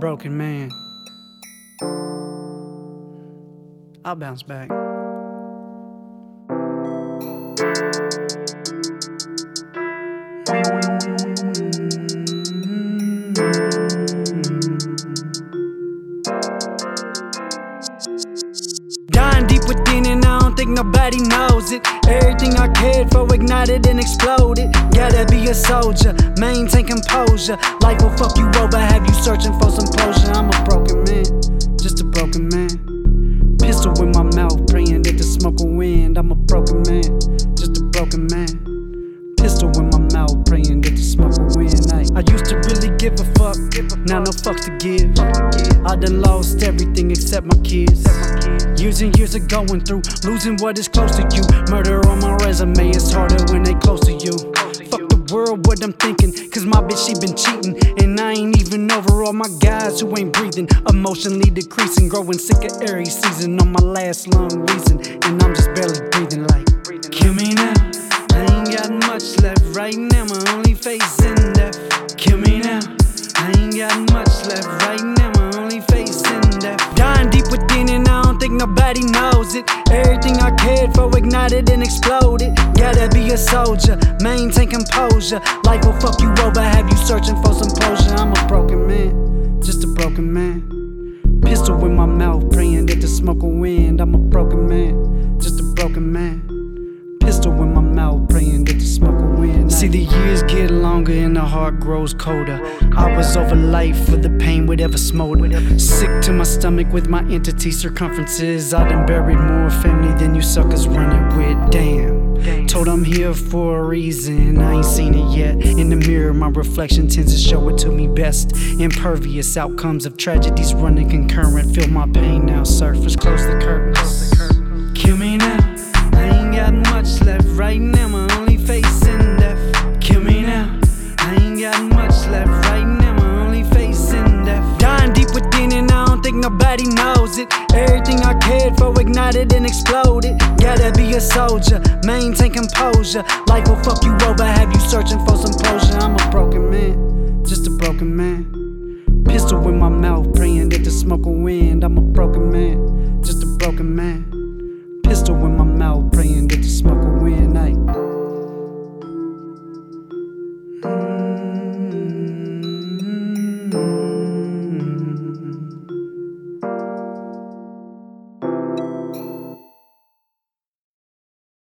broken man. I'll bounce back. Dying deep within and I don't think nobody knows it. Everything I cared for ignited and exploded. Gotta be a soldier, maintain composure. Life will fuck you over, have you searching for some potion. I'm a broken man, just a broken man. Pistol in my mouth, praying that the smoke will wind. I'm a broken man, just a broken man. Pistol in my mouth, praying that the smoke will win. I used to really give a fuck, now no fucks to give. I done lost everything except my kids. Years and years of going through, losing what is close to you. Murder on my resume, it's harder when they close to you. Fuck the world, what I'm thinking, cause my bitch, she been cheating. And I ain't even over all my guys who ain't breathing. Emotionally decreasing, growing sick of every season. On my last long reason, and I'm just barely breathing like, kill me now. I ain't got much left right now, my only facing death. Kill me now, I ain't got much left right now, my only facing death. Dying deep within and I don't think nobody knows it. Everything I cared for ignited and exploded. Gotta be a soldier, maintain composure. Life will fuck you over, have you searching for some potion. I'm a broken man, just a broken man. Pistol in my mouth, praying that the smoke will wind. I'm a broken man, just a broken man. Pistol in my mouth, praying that the smoke will win. See, the years get longer and the heart grows colder. I was over life for the pain would ever smolder. Sick to my stomach with my entity circumferences. I done buried more family than you suckers running with. Damn. Told I'm here for a reason, I ain't seen it yet. In the mirror, my reflection tends to show it to me best. Impervious outcomes of tragedies running concurrent. Feel my pain now surface, close the curtains. Kill me now. I ain't got much left right now, my only facing death. Kill me now, I ain't got much left right now, my only facing death. Dying deep within and I don't think nobody knows it. Everything I cared for ignited and exploded. Gotta be a soldier, maintain composure. Life will fuck you over, have you searching for some potion. I'm a broken man, just a broken man. Pistol in my mouth, praying that the smoke will wind. I'm a broken man, just a broken man. Pistol in my mouth, praying that the smoke will win.